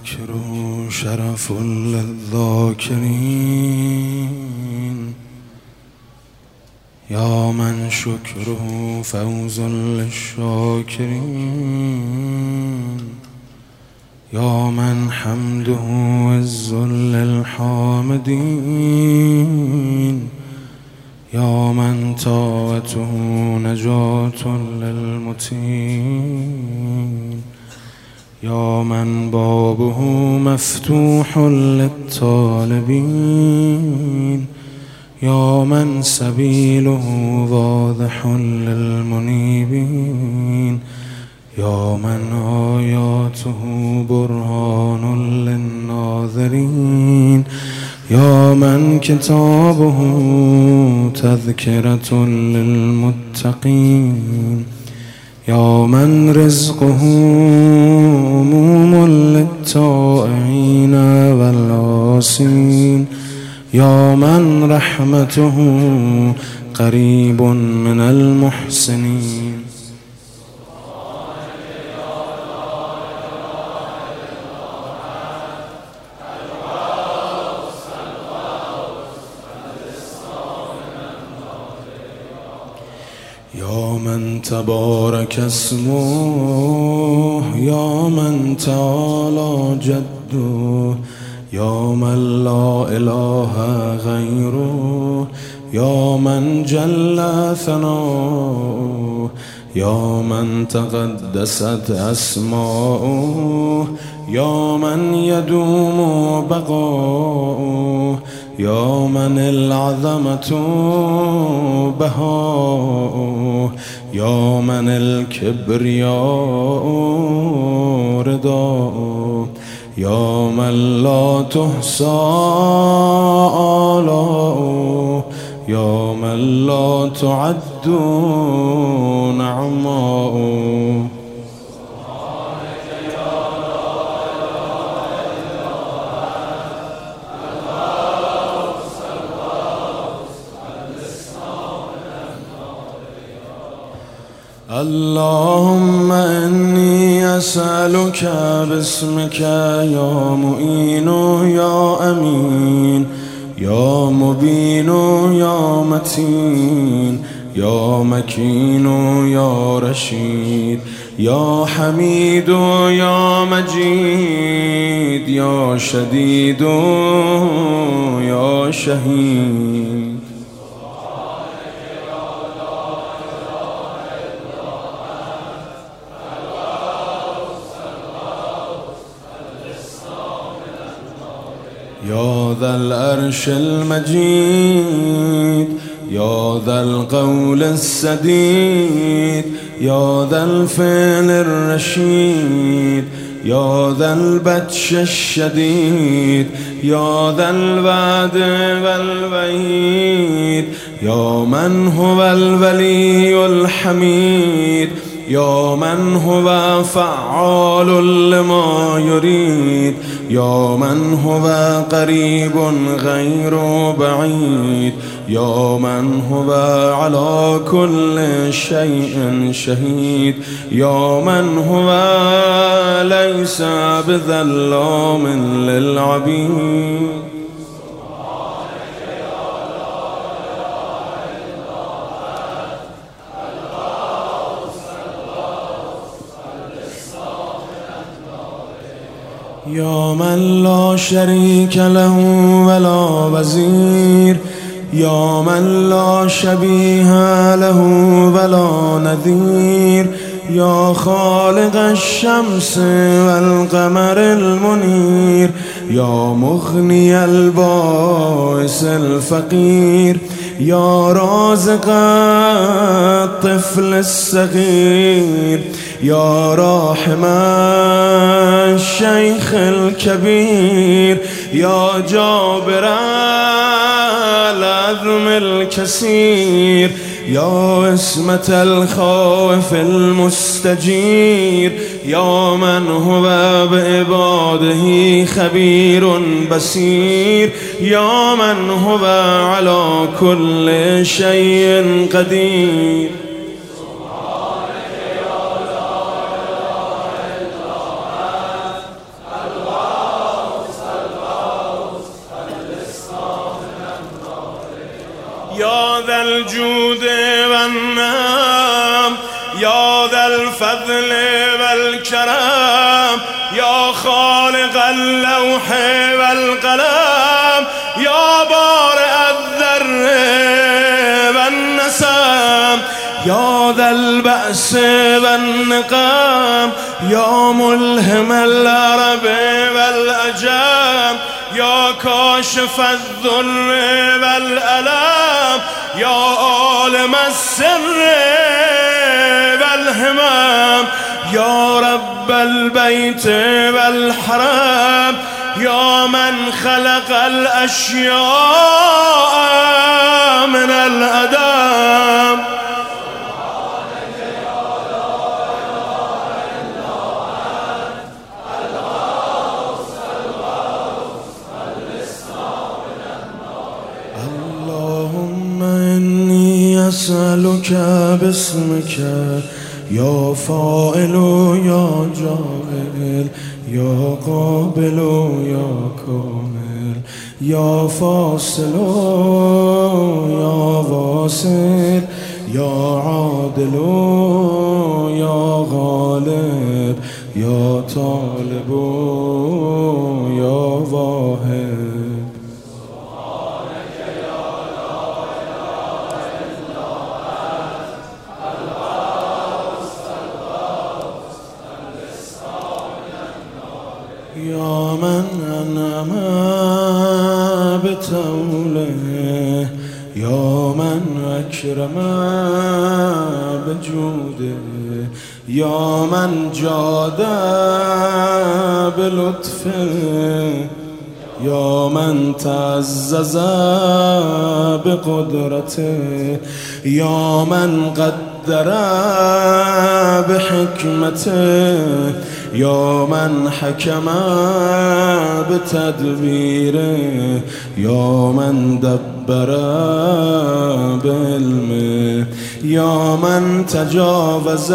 الذكر شرف للذاكرين يا من شكره فوز للشاكرين يا من حمده عز للحامدين يا من طاعته نجاة للمتين يا من بابه مفتوح للطالبين يا من سبيله واضح للمنيبين يا من آياته برهان للناظرين يا من كتابه تذكرة للمتقين يا من رزقه أموم للطائعين والعاصين يا من رحمته قريب من المحسنين يا من تبارك اسمه يا من تعالى جده يا من لا إله غيره يا من جل ثناؤه يا من تقدست أسماؤه يا من يدوم بقاؤه يا من العظمة بهاؤه يا من الكبرياء رداؤه يا من لا تحصى آلاؤه يا من لا تعد نعماؤه اللهم إني أسألك باسمك يا معين يا أمين يا مبين يا متين يا مكين يا رشيد يا حميد يا مجيد يا شديد يا شهيد يا ذا العرش المجيد يا ذا القول السديد يا ذا الفعل الرشيد يا ذا البطش الشديد يا ذا الوعد والوعيد يا من هو الولي الحميد يا من هو فعال لما يريد يا من هو قريب غير بعيد يا من هو على كل شيء شهيد يا من هو ليس بظلام للعبيد يا من لا شريك له ولا وزير يا من لا شبيه له ولا نذير يا خالق الشمس والقمر المنير يا مغني البائس الفقير يا رازق الطفل الصغير يا راحم الشيخ الكبير يا جابر العظم الكسير يا اسمة الخائف المستجير يا من هو بعباده خبير بصير يا من هو على كل شيء قدير الجود والنعم يا ذا الفضل والكرم يا خالق اللوح والقلم يا بارئ الذر والنسم يا ذا البأس والنقام يا ملهم العرب والأجم يا كاشف الذل والألم يا عالم السر والهمم يا رب البيت والحرم يا من خلق الأشياء من الأدم أسألك باسمك يا فاعل يا جاعل يا قابل يا كامل يا فاصل يا واصل يا عادل يا غالب يا طالب يا واهب يا من أنعم بتوله يا من أكرم بجوده يا من جاد بلطفه يا من تعزز بقدرته يا من قدر بحكمته يا من حكم بتدبيره يا من دبر بعلمه يا من تجاوز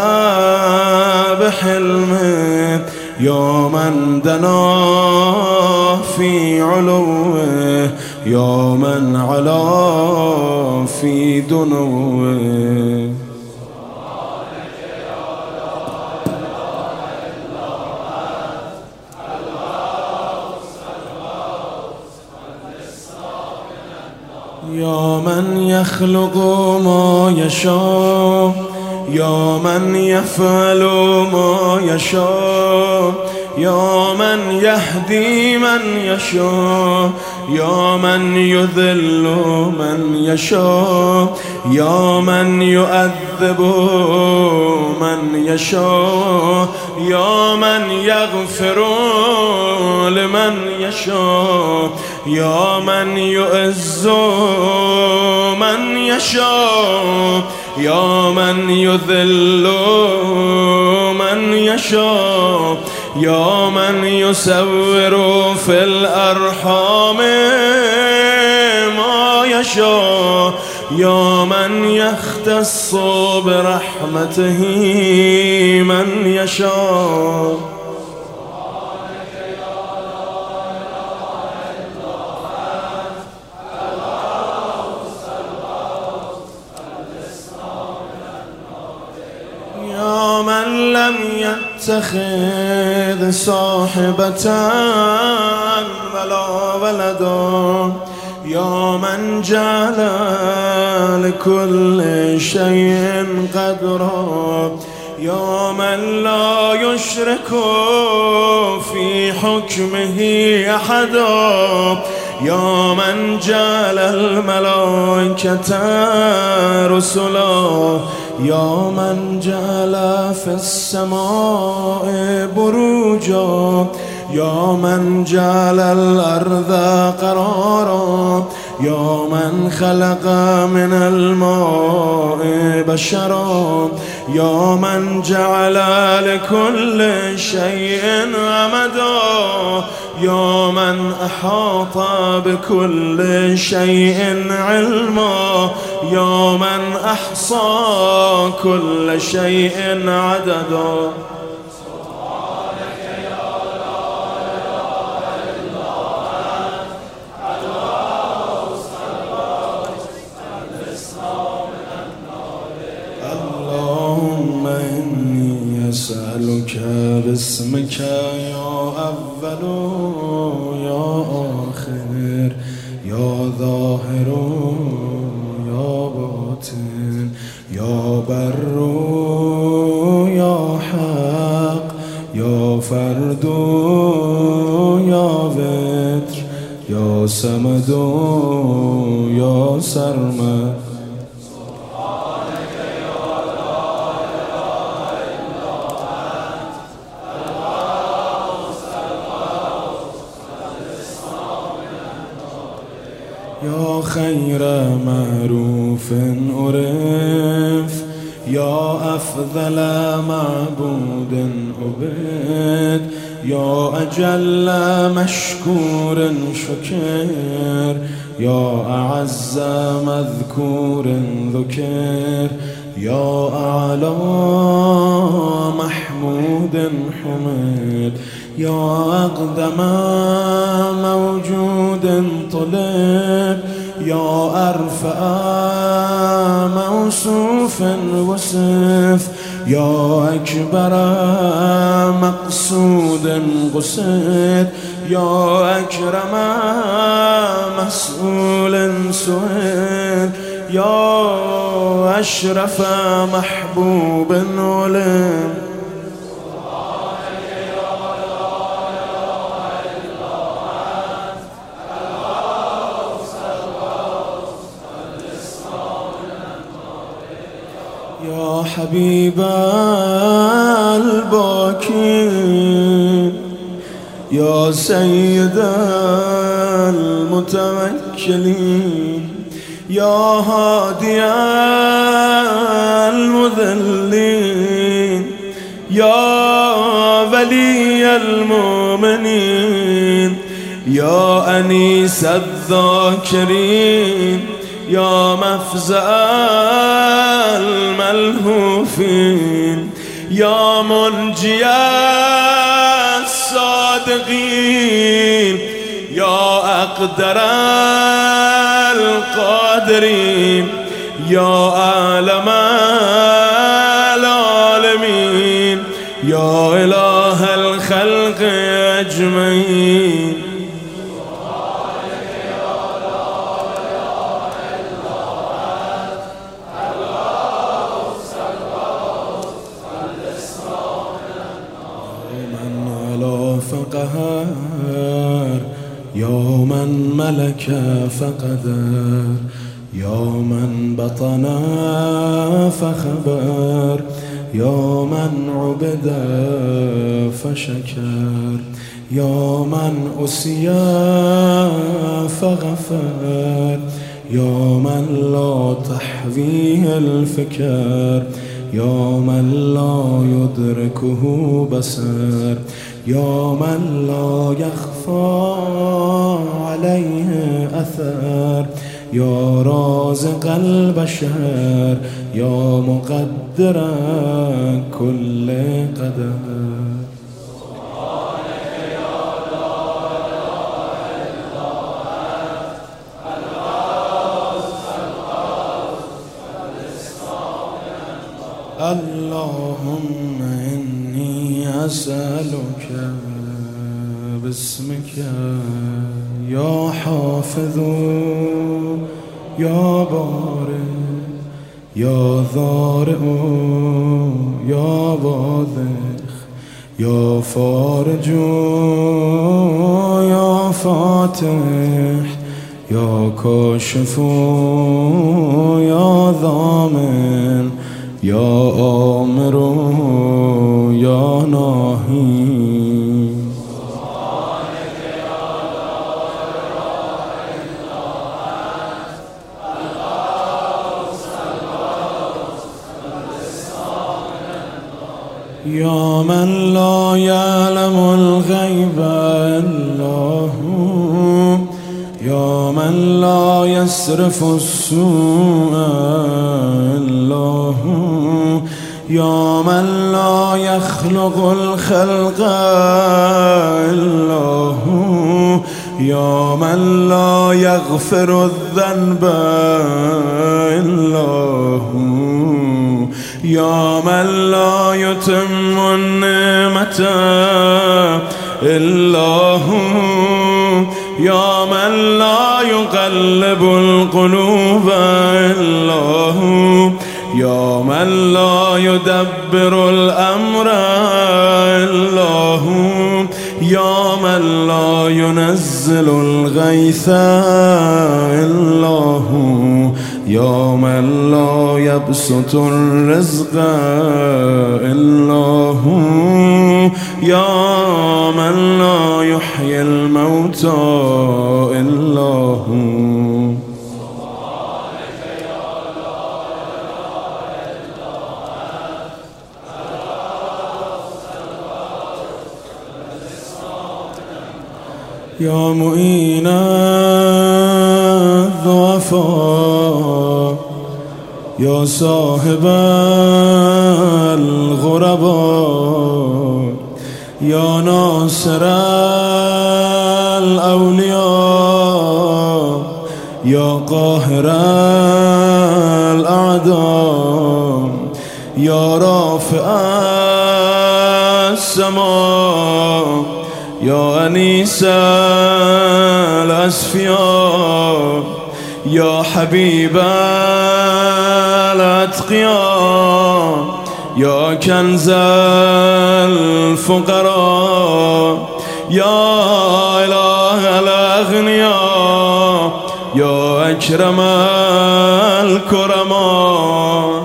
بحلمه يا من دنا في علوه يا من علا في دنوه يا من يخلق ما يشاء يا من يفعل ما يشاء يا من يهدي من يشاء يا من يذل من يشاء يا من يؤذب من يشاء يا من يغفر لمن يشاء يا من يعز من يشاء يا من يذل من يشاء يا من يسور في الأرحام ما يشاء يا من يختص برحمته من يشاء يا من لم يتخذ صاحبة ولا ولدا يا من جعل لكل شيء قدرا يا من لا يشرك في حكمه أحدا يا من جعل الملائكة رسلا يا من جعل في السماء بروجا يا من جعل الأرض قرارا يا من خلق من الماء بشرا يا من جعل لكل شيء أمدا يا من أحاط بكل شيء علما يا من أحصى كل شيء عددا باسمك يا أول يا آخر يا ظاهر يا باطن يا بر يا حق يا فرد يا وتر يا صمد يا سرمد. يا خير معروف عرف يا أفضل معبود عبد يا أجل مشكور شكر يا أعز مذكور ذكر يا أعلى محمود حمد يا أقدم موجود طلب يا أرفع موصوف وصف يا أكبر مقصود قصد يا أكرم مسؤول سؤال يا أشرف محبوب علم. يا حبيب الباكين يا سيد المتوكلين يا هادي المذلين يا ولي المؤمنين يا أنيس الذاكرين يا مفزع الملهوفين يا منجي الصادقين يا أقدر القادرين يا عالم العالمين يا إله الخلق أجمعين. فقهر يا من ملك فقدر يا من بطن فخبر يا من عبد فشكر يا من أسيا فغفر يا من لا تحويه الفكر يا من لا يدركه بصر يا من لا يخفى عليه أثر يا رازق البشر يا مقدر كل قدر. اللهم إني أسألك باسمك يا حافظ يا بارئ يا ضارئ يا باذخ يا فارج يا فاتح يا كاشف يا ضامن يا آمر يا ناهي. يا من لا يعلم الغيب إلا هو يا من لا يصرف السوء إلا هو يا من لا يخلق الخلق إلا هو يا من لا يغفر الذنب إلا هو يا من لا يتم النعمة إلا هو، يا من لا يقلب القلوب إلا هو، يا من لا يدبر الأمر إلا هو، يا من لا ينزل الغيث إلا هو، يا من لا يبسط الرزق إلا هو، يا من لا يحيي الموتى إلا هو. يا معين الضعفاء، يا صاحب الغرباء، يا ناصر الأولياء، يا قاهر الأعداء، يا رافع السماء، يا أنيس الأسفياء، يا حبيب الأتقياء، يا كنز الفقراء، يا إله الأغنياء، يا أكرم الكرماء.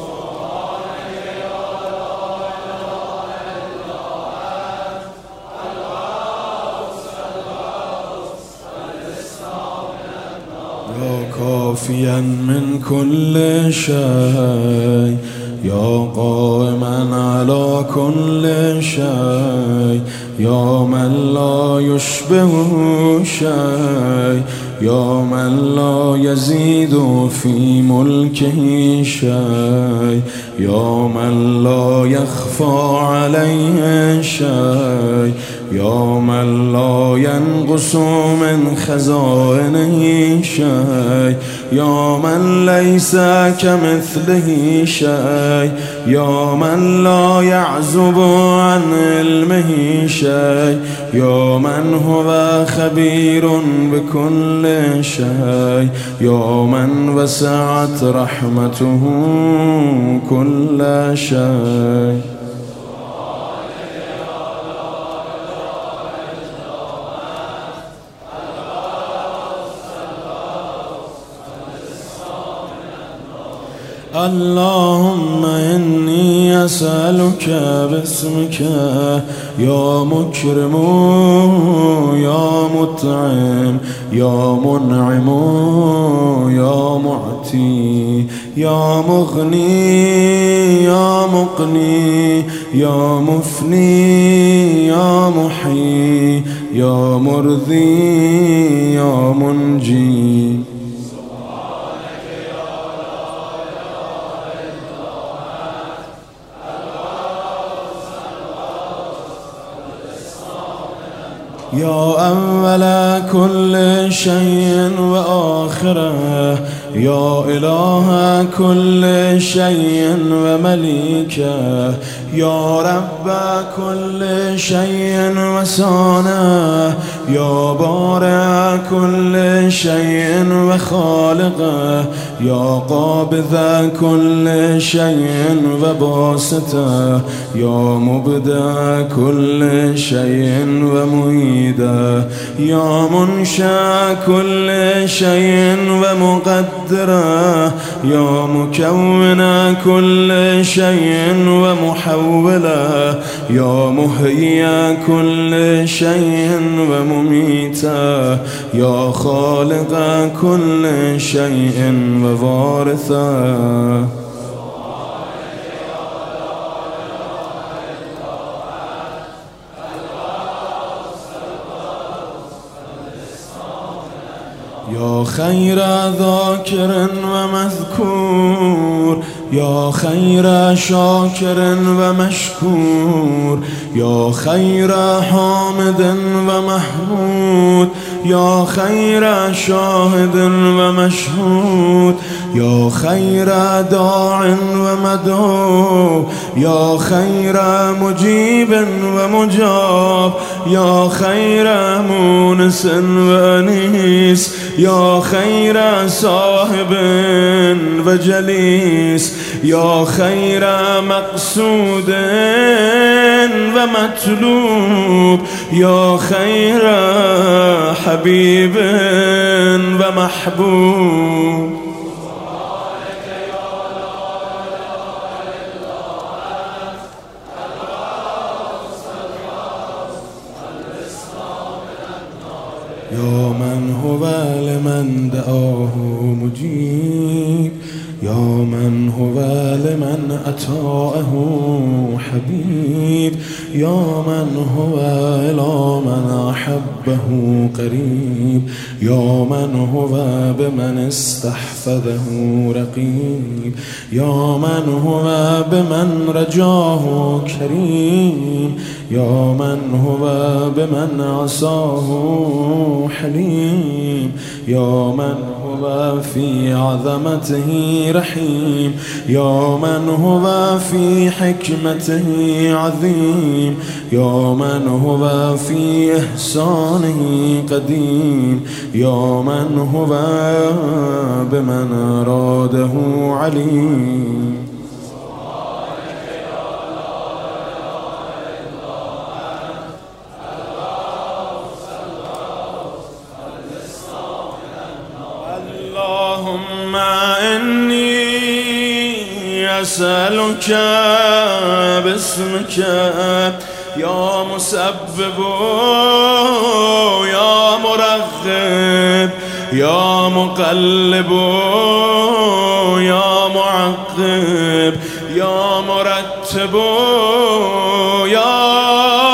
يا كافيا من كل شيء، يا قائما على كل شيء، يا من لا يشبه شيء، يا من لا يزيد في ملكه شيء، يا من لا يخفى عليه شيء، يا من لا ينقص من خزائنه شيء، يا من ليس كمثله شيء، يا من لا يعزب عن علمه شيء، يا من هو خبير بكل شيء، يا من وسعت رحمته كل شيء. اللهم إني أسألك باسمك يا مكرم يا مطعم يا منعم يا معطي يا مغني يا مقني يا مفني يا محيي يا مرضي يا منجي. يا أول كل شيء وآخره، يا إله كل شيء ومليكه، يا رب كل شيء وسانه، يا بارئ كل شيء وخالقه، يا قابض كل شيء وباسطه، يا مبدع كل شيء ومعيده، يا منشأ كل شيء ومقدره، يا مكون كل شيء ومحوله، يا محيي كل شيء ومميته، يا خالق كل شيء ووارثه. يا خير ذاكر ومذكور، يا خير شاكر ومشكور، يا خير حامد ومحمود، يا خير شاهد ومشهود، يا خير داع ومدعو، يا خير مجيب ومجاب، يا خير مونس وأنيس، يا خير صاحب وجليس، يا خير مقصود ومطلوب، يا خير حبيب ومحبوب. يا من هو لمن دعاه مجيب، يا من هو لمن أطاعه حبيب، يا من هو إلى من أحبه قريب، يا من هو بمن استحفظه رقيب، يا من هو بمن رجاه كريم، يا من هو بمن عصاه حليم، يا من هو في عظمته رحيم، يا من هو في حكمته عظيم، يا من هو في إحسانه قديم، يا من هو بمن أراده عليم. اللهم إني أسألك باسمك يا مسبب يا مرغب يا مقلب يا معقب يا مرتب يا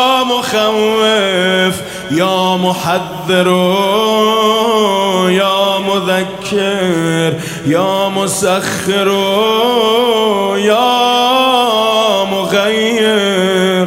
مخوف يا محذر يا مذكر يا مسخر يا مغير.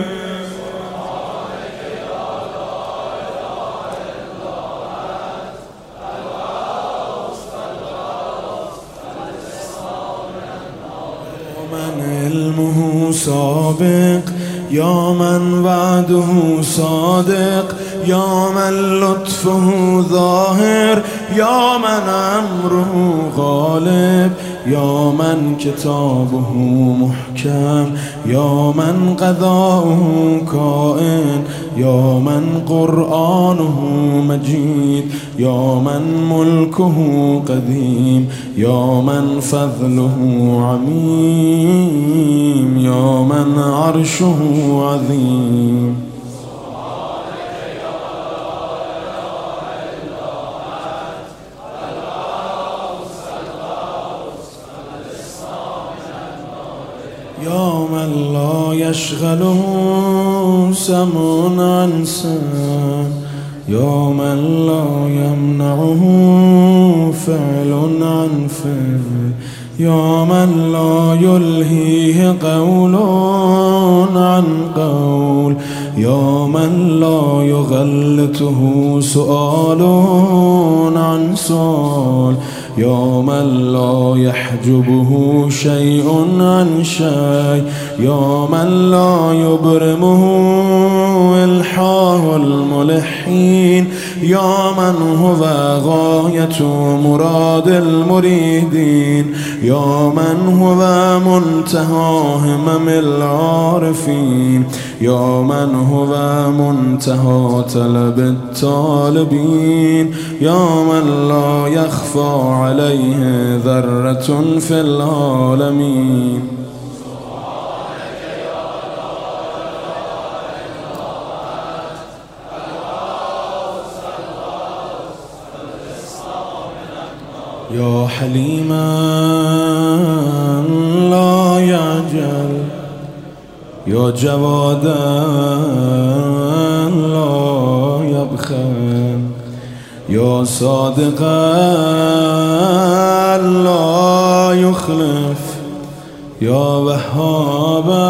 من علمه سابق يا من وعده صادق يا من لطفه ظاهر يا من أمره غالب يا من كتابه محكم يا من قضاؤه كائن يا من قرآنه مجيد يا من ملكه قديم يا من فضله عميم يا من عرشه عظيم. يا من لا يشغله سمع عن سمع يا من لا يمنعه فعل عن فعل يا من لا يلهيه قول عن قول يا من لا يغلطه سؤال عن سؤال يا من لا يحجبه شيء عن شيء يا من لا يبرمه إلحاه الملحين يا من هو غاية مراد المريدين يا من هو منتهى همم العارفين يا من هو منتهى طلب الطالبين يا من لا يخفى عليه ذرة في العالمين. يا حليما لا يعجل يا جوادا لا يبخل يا صادقا لا يخلف يا وهابا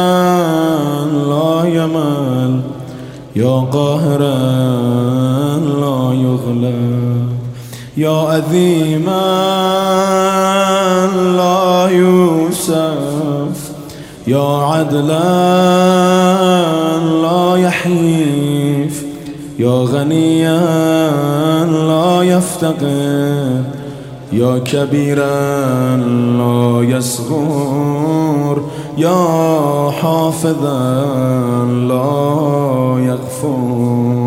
لا يمل يا قاهرا لا يغلب يا عظيما لا يوصف، يا عدلا لا يحيف، يا غنيا لا يفتقر، يا كبيرا لا يصغر، يا حافظا لا يغفر.